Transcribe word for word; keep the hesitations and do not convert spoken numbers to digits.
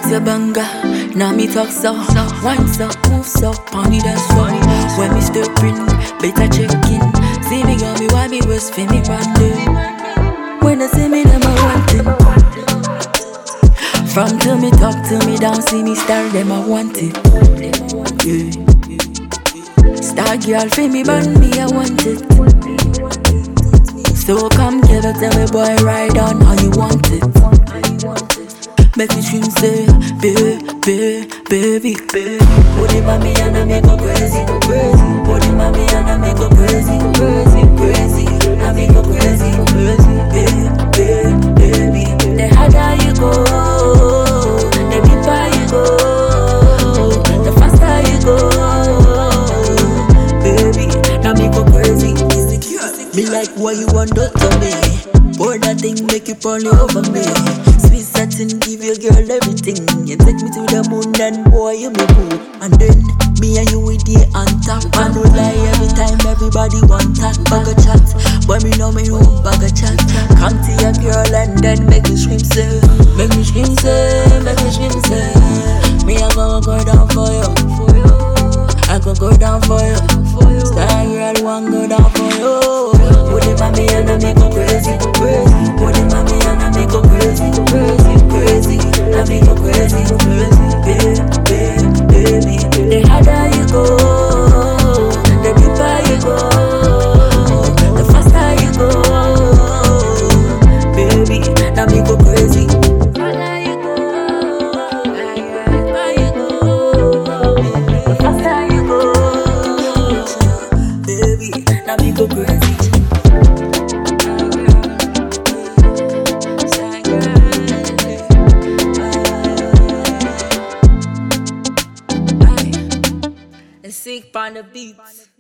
your banga, now me talk so. Wine so, move so, pony dance floor. When me stepping, better check in. See me got me, why me was for me random. When they see me, them I want it. From till me talk till me down, see me star, them I want it. Yeah. Star girl for me, but me I want it. So come give it, tell me boy, ride on how you want it. Make me scream, say, baby, baby, baby, baby. Put it on me and I make go crazy, crazy. Put it on me and I make go crazy, crazy, crazy. I make go crazy, crazy, baby, baby, baby. The harder you go, the deeper you go, the faster you go, baby. Now me go crazy. Me like why you want to me. Pour that thing, make you probably over me. Sweet satin, give your girl everything. You take me to the moon, and boy, you me boo. And then, me and you with the on top. I no lie, every time everybody want that bag of chat. Boy, me know me own bag of chat. Come to your girl and then make me scream, say. Make me scream, say, make me scream, say. Me, I gonna go down for you. I go go down for you. Star girl, one go down for you. Put it on me and I make go crazy, crazy. Put it on me and I make go crazy, crazy, crazy. I make go crazy, crazy, baby, baby, baby. The harder you go, the deeper you go, the faster you go, baby. Now me go crazy. The harder you go, the deeper you go, the faster you go, baby. Now me go crazy. Sick on the beats.